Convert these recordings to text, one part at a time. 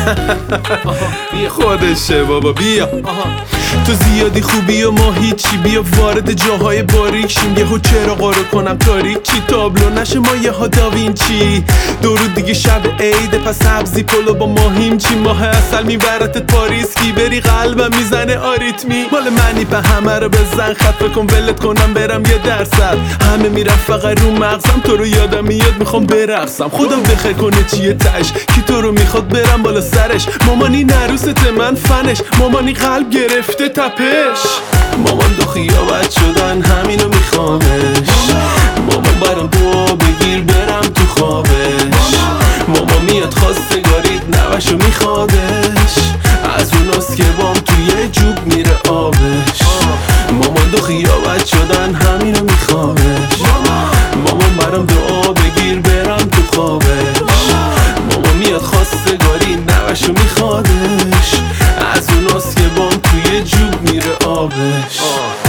خودشه بابا بیا. تو زیادی خوبی و ما هیچی، بیا وارد جاهای باریک شیم. یهو چراغا رو کنم تاریک، چی تابلو نشه ما یه ها داوینچی. درود دیگه شب عیده، پس سبزی پلو با ماهیم چی. ماه اصل میبرتت پاریس، کی بری قلبم میزنه آریتمی. مال منی به همه رو بزن خط، بکن ولت کنم برم 1%. همه میرم فقط رو مغزم، تو رو یادم میاد میخوام برقصم. خدا بخیر کنه چیه تش، کی تو رو میخواد برم بالا سرش. مامانی نروست من فنش، مامانی قلب گرفته تپش. مامان دو خیابت شدن همینو میخوامش. مامان برام دعا بگیر برم تو خوابش. مامان میاد خواستگاریت نوشو میخوادش. از اوناست که بام توی جوب میره آبش. مامان دو خیابت شدن همینو میخوامش. مامان برام دعا بگیر برم تو خوابش. مامان میاد خواستگاری نوشو میخوادش. از اوناست که بام توی جوب میره آبش.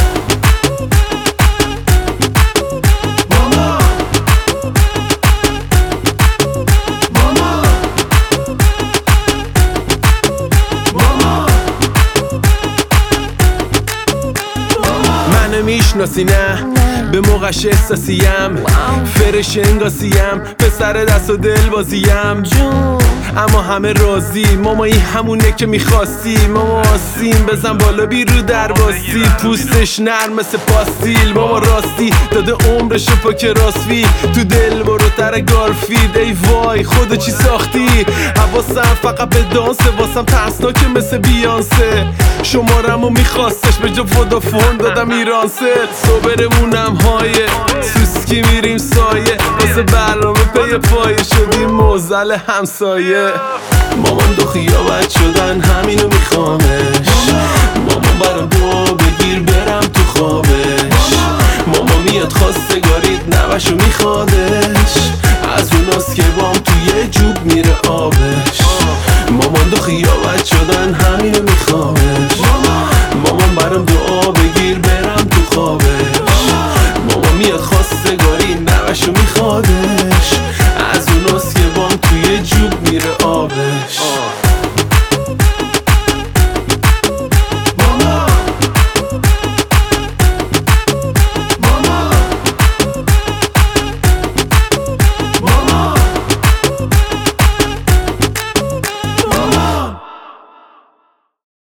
منو میشناسی نه به موقعش احساسیم، فرش انگاسیم، پسر دست و دل بازیم. اما همه راضی، مامایی همونه که میخواستی. ماما آسیم بزن بالا بی رو درباستی. پوستش نرم مثل پاستیل، ماما راستی داده عمرشو پاک راسفی. تو دل بروتر گالفید، ای وای خودو چی ساختی. حواسم فقط به دانسه، واسم ترسناکه مثل بیانسه. شمارمو میخواستش به جا ودافون دادم ایرانسل. صبرمونم هایه سوسکی میریم سایه، واسه برنامه پی پایه شدیم موزل همسایه. مامان دو خیابت شدن همینو میخوامش. مامان برام دعا بگیر برم تو خوابش. مامان میاد خواستگاریت نوشو میخوادش. از اوناست که بام توی جوب میره آبش. مامان دو خیابت شدن همینو میخوامش.